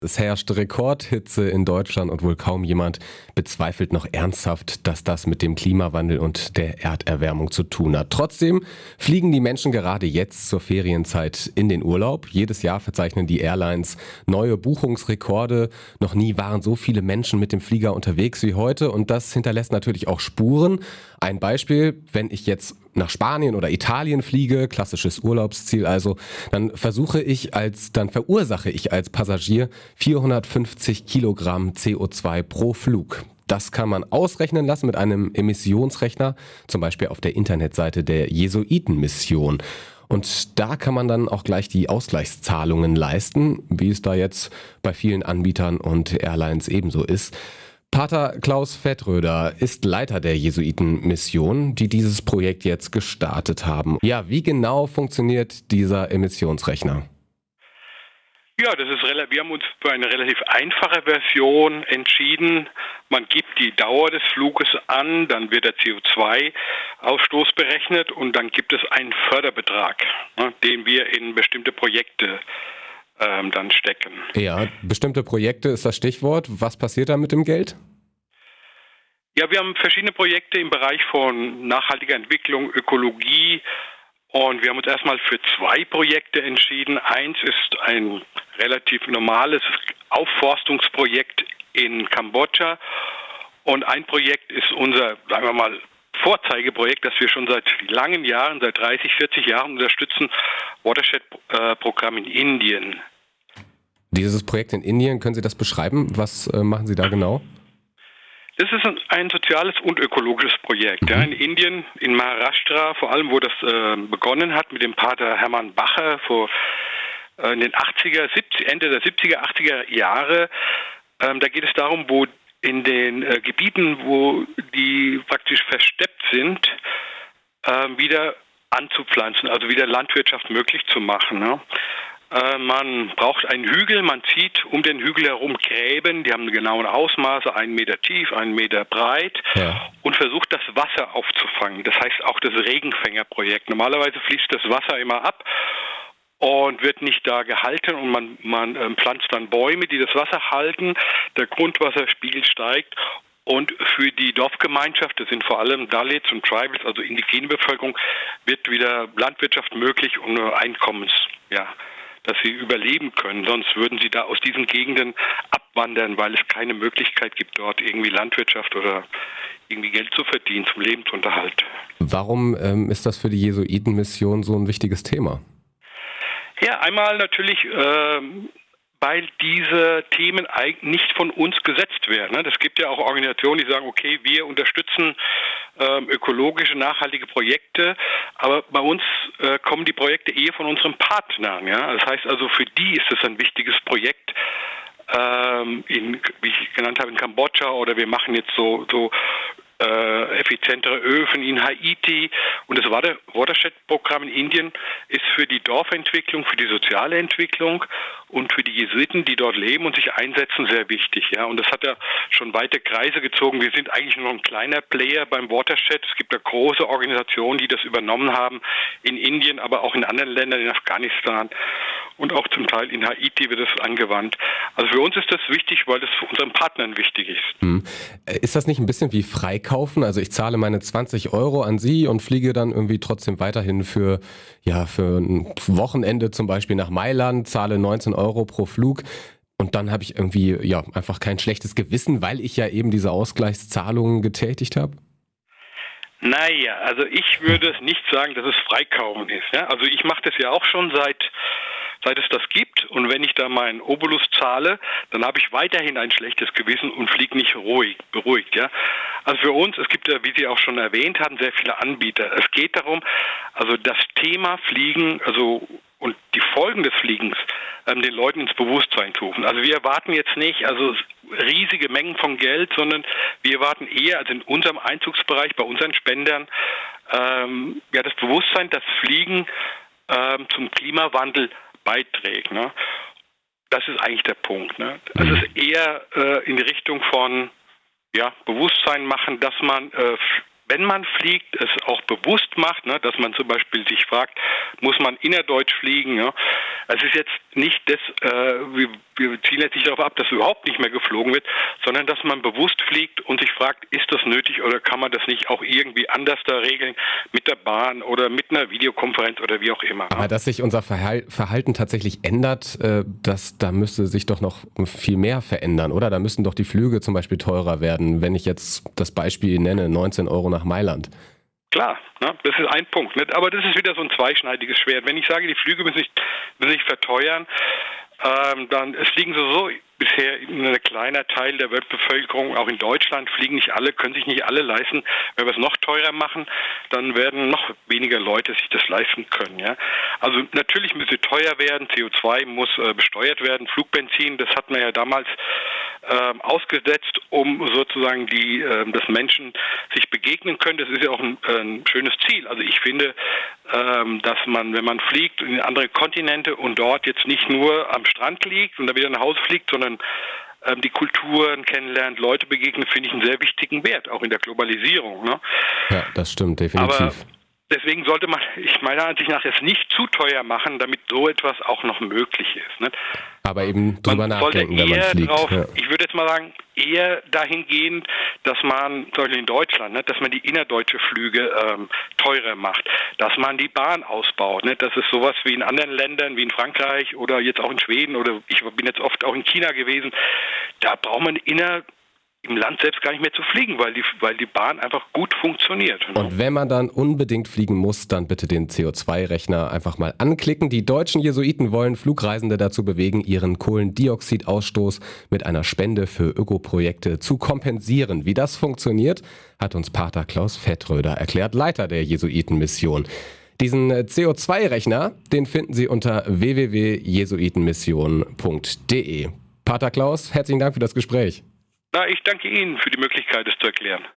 Es herrscht Rekordhitze in Deutschland und wohl kaum jemand bezweifelt noch ernsthaft, dass das mit dem Klimawandel und der Erderwärmung zu tun hat. Trotzdem fliegen die Menschen gerade jetzt zur Ferienzeit in den Urlaub. Jedes Jahr verzeichnen die Airlines neue Buchungsrekorde. Noch nie waren so viele Menschen mit dem Flieger unterwegs wie heute und das hinterlässt natürlich auch Spuren. Ein Beispiel, wenn ich jetzt nach Spanien oder Italien fliege, klassisches Urlaubsziel also, dann verursache ich als Passagier 450 Kilogramm CO2 pro Flug. Das kann man ausrechnen lassen mit einem Emissionsrechner, zum Beispiel auf der Internetseite der Jesuitenmission. Und da kann man dann auch gleich die Ausgleichszahlungen leisten, wie es da jetzt bei vielen Anbietern und Airlines ebenso ist. Pater Klaus Vettröder ist Leiter der Jesuitenmission, die dieses Projekt jetzt gestartet haben. Ja, wie genau funktioniert dieser Emissionsrechner? Ja, wir haben uns für eine relativ einfache Version entschieden. Man gibt die Dauer des Fluges an, dann wird der CO2-Ausstoß berechnet und dann gibt es einen Förderbetrag, den wir in bestimmte Projekte dann stecken. Ja, bestimmte Projekte ist das Stichwort. Was passiert da mit dem Geld? Ja, wir haben verschiedene Projekte im Bereich von nachhaltiger Entwicklung, Ökologie. Und wir haben uns erstmal für 2 Projekte entschieden. Eins ist ein relativ normales Aufforstungsprojekt in Kambodscha. Und ein Projekt ist unser, sagen wir mal, Vorzeigeprojekt, das wir schon seit langen Jahren, seit 30, 40 Jahren unterstützen, Watershed-Programm in Indien. Dieses Projekt in Indien, können Sie das beschreiben? Was machen Sie da genau? Das ist ein soziales und ökologisches Projekt. Ja, in Indien, in Maharashtra, vor allem, wo das begonnen hat mit dem Pater Hermann Bacher in den Ende der 70er, 80er Jahre. Da geht es darum, wo in den Gebieten, wo die praktisch versteppt sind, wieder anzupflanzen, also wieder Landwirtschaft möglich zu machen. Ne? Man braucht einen Hügel, man zieht um den Hügel herum Gräben, die haben genaue Ausmaße, 1 Meter tief, 1 Meter breit und versucht das Wasser aufzufangen. Das heißt auch das Regenfängerprojekt. Normalerweise fließt das Wasser immer ab und wird nicht da gehalten und man pflanzt dann Bäume, die das Wasser halten, der Grundwasserspiegel steigt. Und für die Dorfgemeinschaft, das sind vor allem Dalits und Tribals, also indigene Bevölkerung, wird wieder Landwirtschaft möglich und dass sie überleben können. Sonst würden sie da aus diesen Gegenden abwandern, weil es keine Möglichkeit gibt, dort irgendwie Landwirtschaft oder irgendwie Geld zu verdienen zum Lebensunterhalt. Warum ist das für die Jesuitenmission so ein wichtiges Thema? Ja, einmal natürlich, weil diese Themen eigentlich nicht von uns gesetzt werden. Es gibt ja auch Organisationen, die sagen, okay, wir unterstützen ökologische, nachhaltige Projekte, aber bei uns kommen die Projekte eher von unseren Partnern. Ja? Das heißt also, für die ist es ein wichtiges Projekt, wie ich genannt habe, in Kambodscha, oder wir machen jetzt so effizientere Öfen in Haiti. Und das Watershed-Programm in Indien ist für die Dorfentwicklung, für die soziale Entwicklung und für die Jesuiten, die dort leben und sich einsetzen, sehr wichtig. Ja. Und das hat ja schon weite Kreise gezogen. Wir sind eigentlich nur ein kleiner Player beim Watershed. Es gibt ja große Organisationen, die das übernommen haben in Indien, aber auch in anderen Ländern, in Afghanistan und auch zum Teil in Haiti wird es angewandt. Also für uns ist das wichtig, weil das für unseren Partnern wichtig ist. Ist das nicht ein bisschen wie Freikaufen? Also ich zahle meine 20 Euro an Sie und fliege dann irgendwie trotzdem weiterhin für ein Wochenende zum Beispiel nach Mailand, zahle 19 Euro pro Flug. Und dann habe ich irgendwie einfach kein schlechtes Gewissen, weil ich ja eben diese Ausgleichszahlungen getätigt habe? Naja, also ich würde nicht sagen, dass es Freikaufen ist. Ja? Also ich mache das ja auch schon seit es das gibt. Und wenn ich da meinen Obolus zahle, dann habe ich weiterhin ein schlechtes Gewissen und fliege nicht beruhigt. Ja? Also für uns, es gibt ja, wie Sie auch schon erwähnt haben, sehr viele Anbieter. Es geht darum, also das Thema Fliegen, und die Folgen des Fliegens den Leuten ins Bewusstsein zu rufen. Also wir erwarten jetzt nicht riesige Mengen von Geld, sondern wir erwarten eher, also in unserem Einzugsbereich, bei unseren Spendern, das Bewusstsein, dass Fliegen zum Klimawandel beiträgt. Ne? Das ist eigentlich der Punkt. Ne? Also es ist eher in die Richtung von Bewusstsein machen, dass man wenn man fliegt, es auch bewusst macht, ne, dass man zum Beispiel sich fragt, muss man innerdeutsch fliegen? Ja? Es ist jetzt nicht wir zielen jetzt nicht darauf ab, dass überhaupt nicht mehr geflogen wird, sondern dass man bewusst fliegt und sich fragt, ist das nötig oder kann man das nicht auch irgendwie anders da regeln mit der Bahn oder mit einer Videokonferenz oder wie auch immer. Aber dass sich unser Verhalten tatsächlich ändert, da müsste sich doch noch viel mehr verändern, oder? Da müssten doch die Flüge zum Beispiel teurer werden, wenn ich jetzt das Beispiel nenne, 19 € nach Mailand. Klar, ne, das ist ein Punkt. Ne? Aber das ist wieder so ein zweischneidiges Schwert. Wenn ich sage, die Flüge müssen sich verteuern, dann fliegen so bisher ein kleiner Teil der Weltbevölkerung, auch in Deutschland, können sich nicht alle leisten. Wenn wir es noch teurer machen, dann werden noch weniger Leute sich das leisten können. Ja? Also natürlich müssen sie teuer werden, CO2 muss besteuert werden, Flugbenzin, das hat man ja damals ausgesetzt, um sozusagen dass Menschen sich begegnen können. Das ist ja auch ein schönes Ziel. Also ich finde, dass man, wenn man fliegt in andere Kontinente und dort jetzt nicht nur am Strand liegt und dann wieder nach Hause fliegt, sondern die Kulturen kennenlernt, Leute begegnet, finde ich einen sehr wichtigen Wert, auch in der Globalisierung. Ne? Ja, das stimmt, definitiv. Aber deswegen sollte man, meiner Ansicht nach, es nicht zu teuer machen, damit so etwas auch noch möglich ist. Ne? Aber eben drüber nachdenken, wenn man fliegt. Ich würde jetzt mal sagen, eher dahingehend, dass man, zum Beispiel in Deutschland, ne, dass man die innerdeutsche Flüge teurer macht, dass man die Bahn ausbaut, ne, dass es sowas wie in anderen Ländern, wie in Frankreich oder jetzt auch in Schweden oder ich bin jetzt oft auch in China gewesen, da braucht man im Land selbst gar nicht mehr zu fliegen, weil die Bahn einfach gut funktioniert. Ne? Und wenn man dann unbedingt fliegen muss, dann bitte den CO2-Rechner einfach mal anklicken. Die deutschen Jesuiten wollen Flugreisende dazu bewegen, ihren Kohlendioxidausstoß mit einer Spende für Ökoprojekte zu kompensieren. Wie das funktioniert, hat uns Pater Klaus Fettröder erklärt, Leiter der Jesuitenmission. Diesen CO2-Rechner, den finden Sie unter www.jesuitenmission.de. Pater Klaus, herzlichen Dank für das Gespräch. Ich danke Ihnen für die Möglichkeit, es zu erklären.